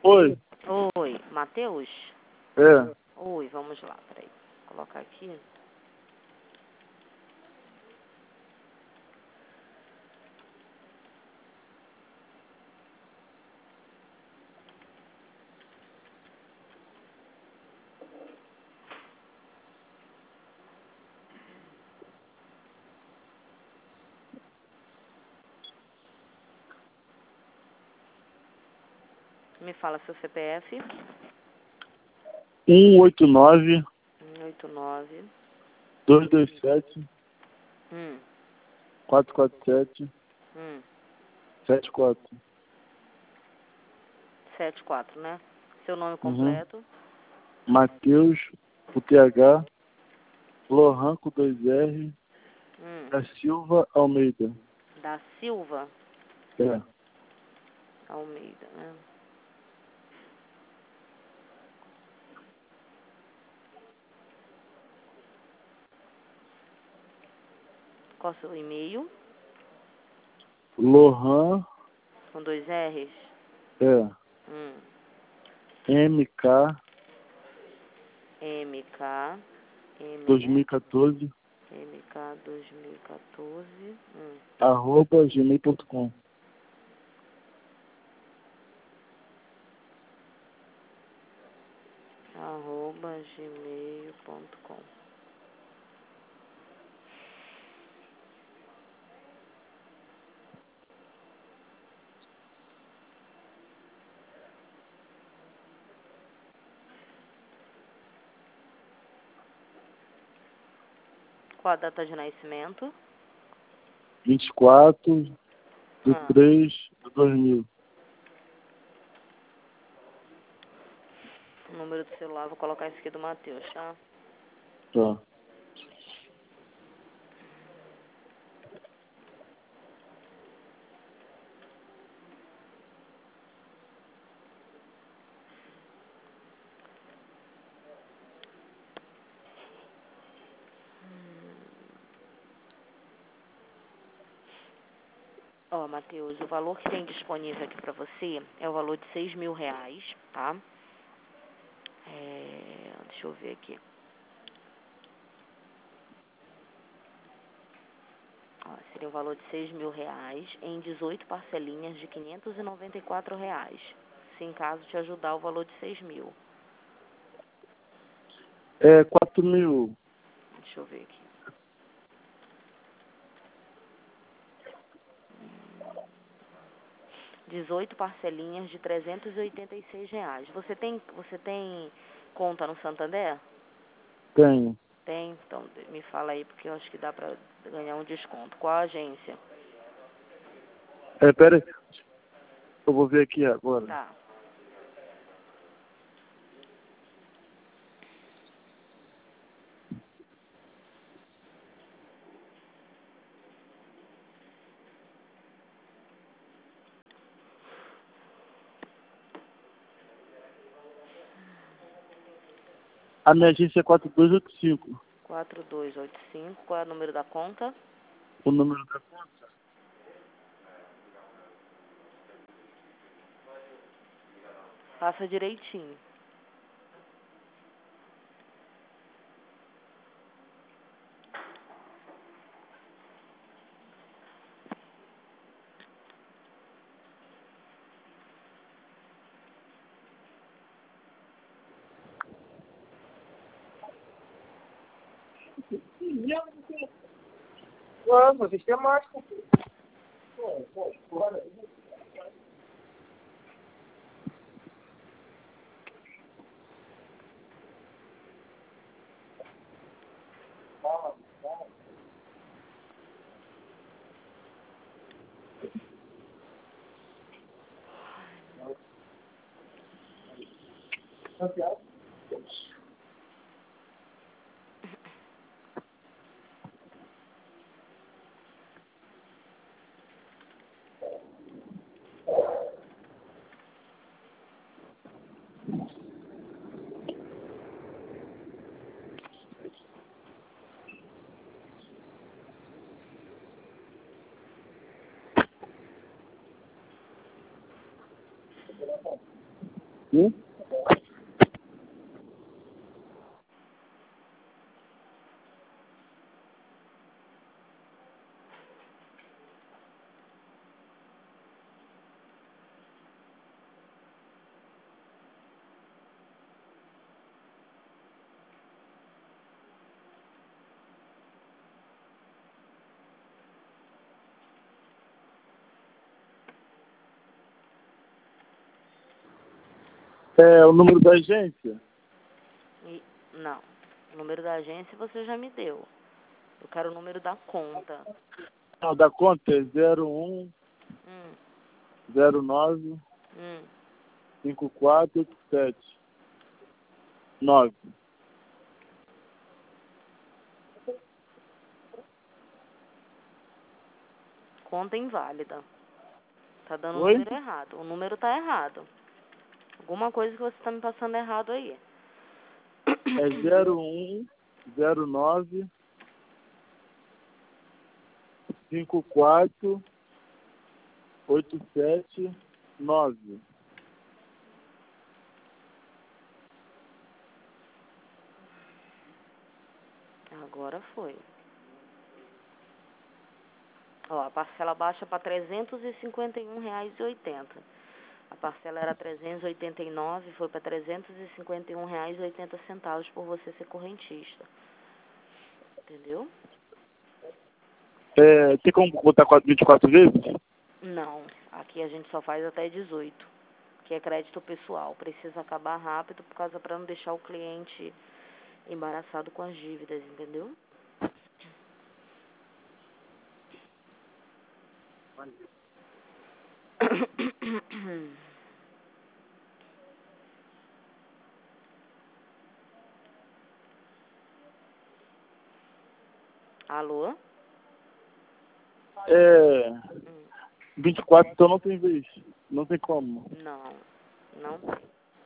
Oi. Oi, Matheus? É. Oi, vamos lá, peraí. Vou colocar aqui. Me fala seu CPF. 189 189. 227 447 74. 74, né? Seu nome Uhum. completo. Matheus, o TH, Lohan com 2R, da Silva Almeida. Da Silva É. Almeida, né? Qual o seu e-mail? Lohan, Com 2 R's? é. MK MK. 2014, MK 2014. @gmail.com. @gmail.com. Qual a data de nascimento? 24/3/2000. O número do celular, vou colocar esse aqui do Matheus, tá? Tá. Ó, Matheus, o valor que tem disponível aqui pra você é o valor de R$6.000, tá? Deixa eu ver aqui. Ó, seria o valor de R$6.000 em 18 parcelinhas de R$594. Se em caso te ajudar o valor de 6.000. É 4.000. Deixa eu ver aqui. R$ 18 parcelinhas de R$386. Você tem conta no Santander? Tenho. Tem? Então me fala aí, porque eu acho que dá pra ganhar um desconto. Qual a agência? Pera aí. Eu vou ver aqui agora. Tá. A minha agência é 4285. 4285. Qual é o número da conta? O número da conta? Faça direitinho. Claro, sistemático. Hum? É o número da agência? Não. O número da agência você já me deu. Eu quero o número da conta. Não, da conta é 01 Hum, 09 hum. 5487 9. Conta inválida. Tá dando o Oi? número errado. O número tá errado. Alguma coisa que você tá me passando errado aí. É 01 09 54 87 9. Agora foi. Ó, a parcela baixa para R$ 351,80. A parcela era 389, foi para R$ 351,80 por você ser correntista. Entendeu? É, tem como botar 24 vezes? Não, aqui a gente só faz até 18, que é crédito pessoal. Precisa acabar rápido por causa para não deixar o cliente embaraçado com as dívidas, entendeu? Alô? É, 24 então não tem vez. Não tem como. Não, não tem.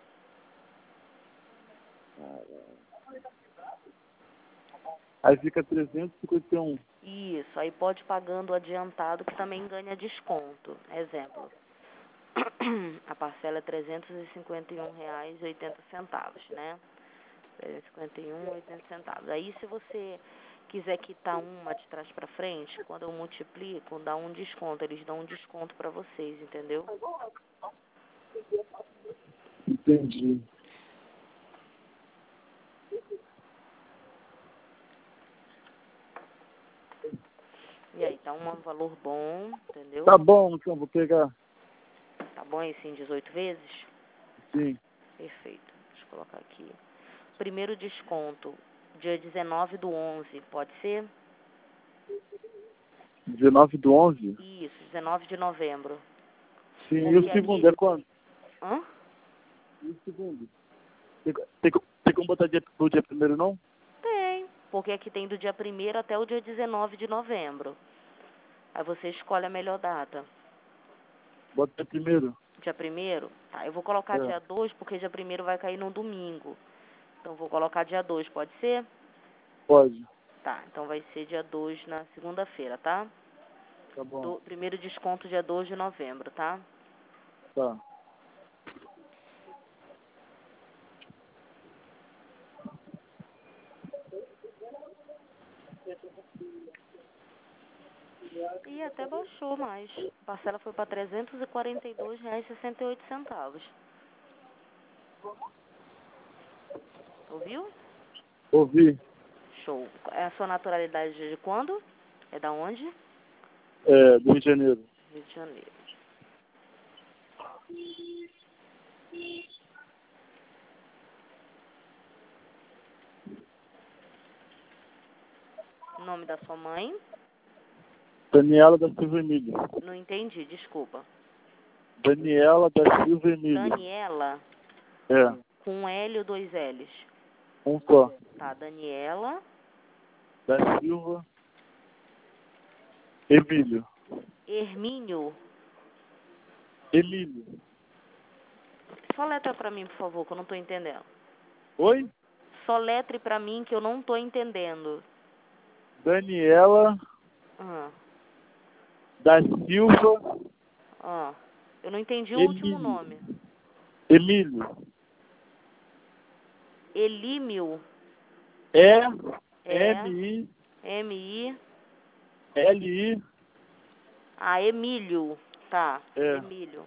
Aí fica 351. Isso, aí pode pagando adiantado que também ganha desconto. Exemplo, a parcela é R$ 351,80, né? 351,80. Aí se você quiser quitar uma de trás para frente, quando eu multiplico, dá um desconto. Eles dão um desconto para vocês, entendeu? Entendi. E aí, tá um valor bom, entendeu? Tá bom, então vou pegar. Tá bom esse em 18 vezes? Sim. Perfeito. Deixa eu colocar aqui. Primeiro desconto, dia 19/11, pode ser? 19/11? Isso, 19 de novembro. Sim. E Porque o segundo aqui... é quando? Hã? E o segundo? Tem como botar pro dia primeiro, não? Tem. Porque aqui tem do dia 1º até o dia 19 de novembro. Aí você escolhe a melhor data. Bota primeiro. Dia 1º? Tá, eu vou colocar É. dia 2, porque dia 1º vai cair no domingo. Então vou colocar dia 2, pode ser? Pode. Tá, então vai ser dia 2 na segunda-feira, tá? Tá bom. Primeiro desconto dia 2 de novembro, tá? Tá. E até baixou mais. A parcela foi para R$ 342,68. Ouviu? Ouvi. Show. É a sua naturalidade de quando? É da onde? É, do Rio de Janeiro. Rio de Janeiro. Nome da sua mãe? Daniela da Silva Emílio. Não entendi, desculpa. Daniela da Silva Emílio. Daniela, É, com L ou 2 L's? um só. Tá, Daniela Da Silva Emílio. Hermínio. Emílio. Só letra pra mim, por favor, que eu não tô entendendo. Oi? Só letre pra mim que eu não tô entendendo. Daniela Ah, da Silva ah. Eu não entendi o último Emílio. nome. Emílio. Elímio. E-M-I-L-I. M-I. Ah, Emílio. Tá. É. Emílio.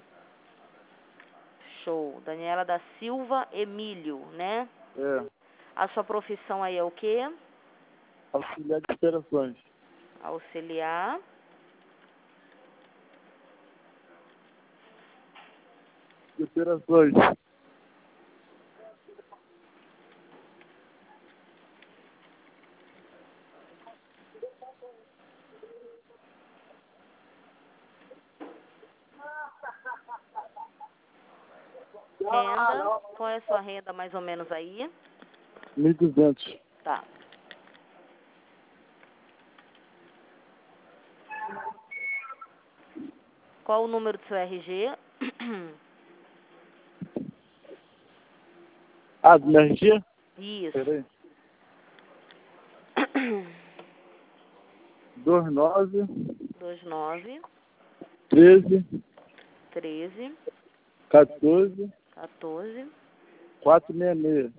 Show. Daniela da Silva Emílio, né? É. A sua profissão aí é o quê? Auxiliar de operações. Auxiliar. De operações. Renda. Qual é a sua renda mais ou menos aí? 1.200. Tá. Qual o número do seu RG? Ah, do MRG? Isso. Peraí. 29 29 13 13 14 14. 466.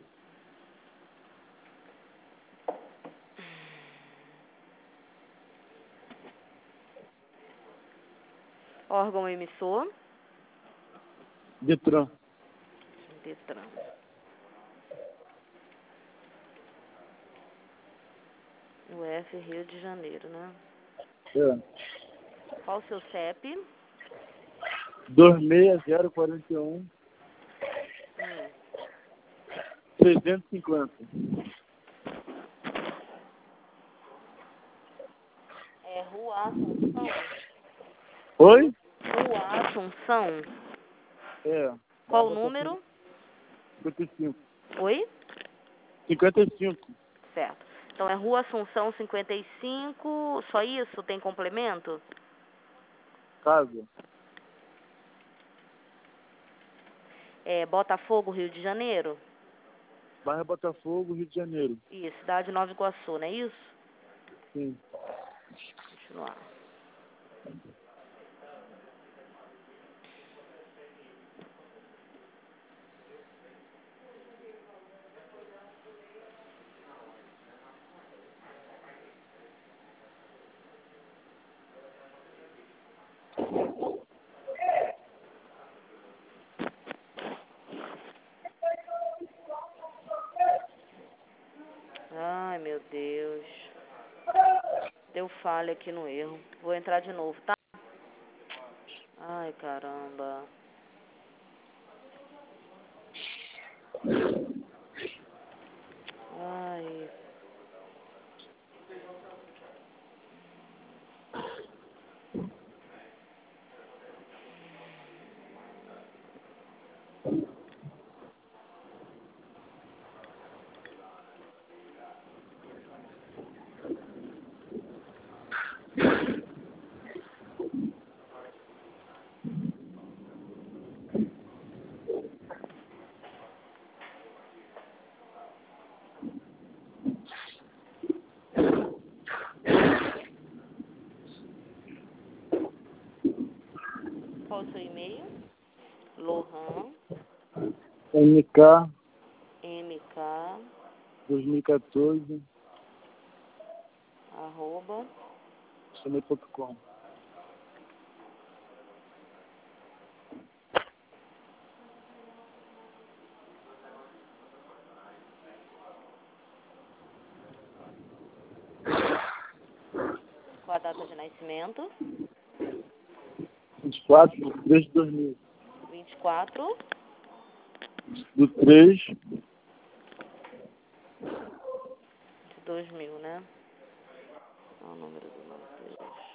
Órgão emissor? Detran. Detran. UF Rio de Janeiro, né? É. Qual o seu CEP? 26041 350. É Rua Assunção? Oi? Rua Assunção? É. Qual o número? 55. Oi? 55. Certo. Então é Rua Assunção 55, só isso? Tem complemento? Casa. É Botafogo, Rio de Janeiro? Bairro Botafogo, Rio de Janeiro. Isso, cidade de Nova Iguaçu, não é isso? Sim. Continuar. Ai, meu Deus. Deu falha aqui no erro. Vou entrar de novo, tá? Ai, caramba. Ai. Qual o seu e-mail? Lohan, MK MK, 2014, arroba, gmail.com. qual a data de nascimento? 24 de 3 de 2000. 24 Do 3 de 2000, né? Olha o número do Matheus.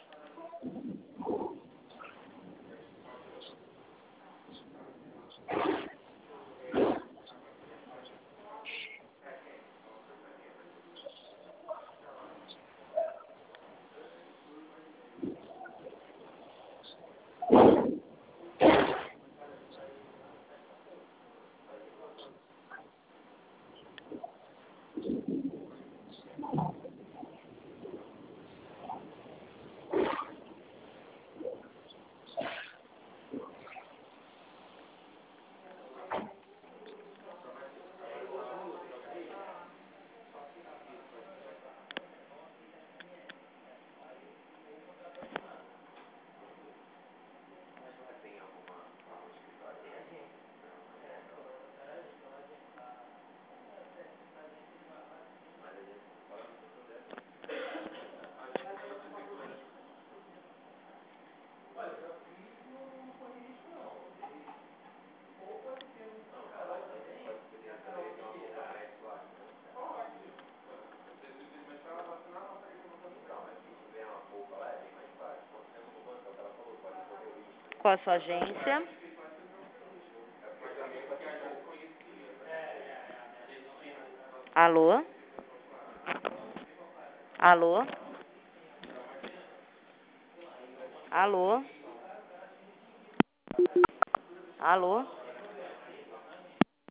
Qual é a sua agência? Alô? Alô? Alô? Alô?